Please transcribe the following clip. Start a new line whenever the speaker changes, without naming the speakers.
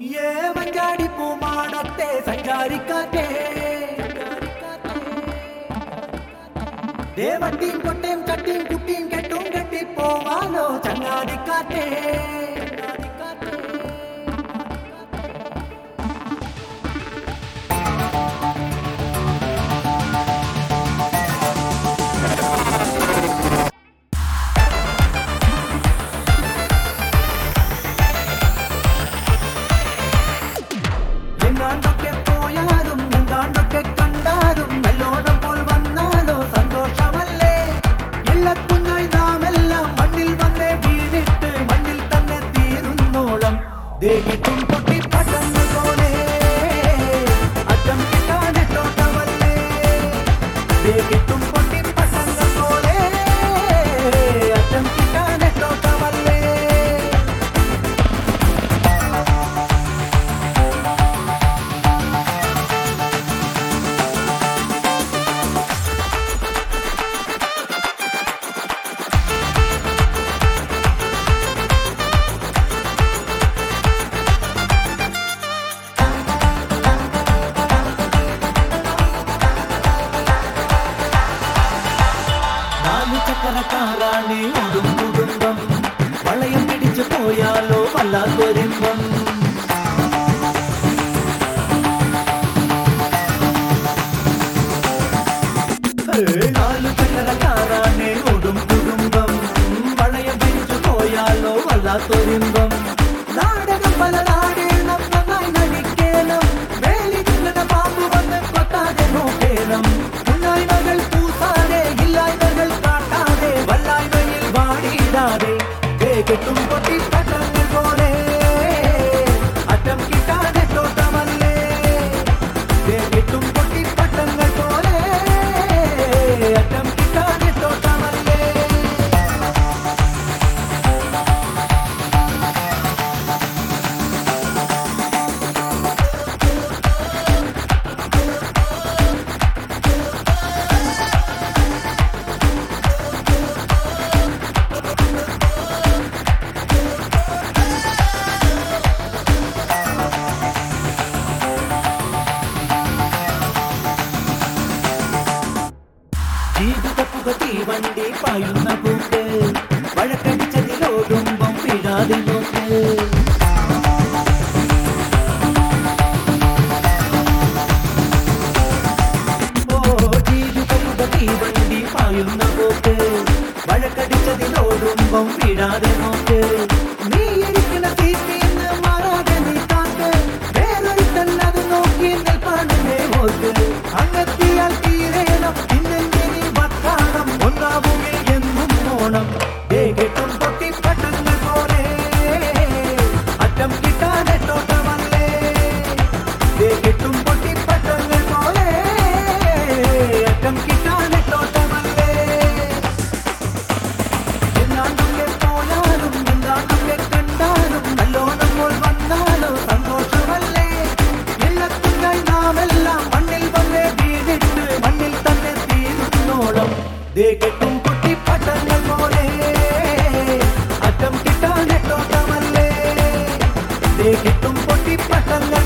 മഞ്ചാടി പൂമാടത്തെ സഞ്ചാരിക്കാറ്റേ ദേവട്ടിയും കൊട്ടയും ചട്ടിയും കുട്ടിയും കെട്ടും കെട്ടിപ്പോവാനോ ചങ്ങാതിക്കാറ്റേ കുടുംബം വളയം പിടിച്ചു പോയാലോ വല്ലാത്തൊരിമ്പം നാലു ചക്കരക്കാരാണ് ഓടും കുടുംബം വളയം പിടിച്ചു പോയാലോ വല്ലാത്തൊരിമ്പം നാടകം പല നാടേണം നന്നായി നടിക്കേണം വേലി നിങ്ങളുടെ പാമ്പ് വന്ന് കൊട്ടാതെ നോക്കേണം ഉണ്ണായ്മകൾ പൂസാതെ ഇല്ലായ്മകൾ കാട്ടാതെ വല്ലായ്മയിൽ വാടിയിടാതെ കെട്ടും പൊട്ടി പട്ടങ്ങൾ പോലെ അറ്റം കിട്ടാതെ തോട്ടമല്ലേ കെട്ടും പൊട്ടി പട്ടങ്ങൾ പോലെ അറ്റം കിട്ടാതെ തോട്ടമല്ലേ വണ്ടി പായുന്ന പൂക്ക് വഴക്കടിച്ചതിലോടുമ്പം വീഴാതെ നോക്ക് വണ്ടി പായുന്ന പൂക്ക് വഴക്കടിച്ചതിലോടുമ്പം വീഴാതെ നോക്ക് നീ ഇരിക്കുന്ന തീറ്റിന്ന് മാറാതെ നീ കാക്ക് വേറൊരു തന്നത് നോക്കി നിൽപ്പാണേ ഓർക്ക് അങ്ങെത്തിയാൽ തീരേണം ഇന്നെന്റെ നീ വക്കാണം ഒന്നാവുകെ എന്നും ഓണം കെട്ടും പൊട്ടി പട്ടങ്ങൾ പോലെ അറ്റം കിട്ടാതെ തോട്ടമല്ലേ കെട്ടും പൊട്ടി പട്ടങ്ങൾ പോലെ അറ്റം കിട്ടാതെ തോട്ടമല്ലേ എന്നാണ്ടൊക്കെ പോയാലും എന്താണ്ടൊക്കെ കണ്ടാലും നല്ലോണം പോൽ വന്നാലോ സന്തോഷമല്ലേ എല്ലാത്തിനായി നാമെല്ലാം മണ്ണിൽ വന്നേ വീണിട്ട് മണ്ണിൽ തന്നെ തീരുന്നോളം കെട്ടും പൊട്ടി പട്ടങ്ങൾ പോലെ അറ്റം കിട്ടാതെ തോട്ടമല്ലേ കെട്ടും പൊട്ടി പട്ടങ്ങൾ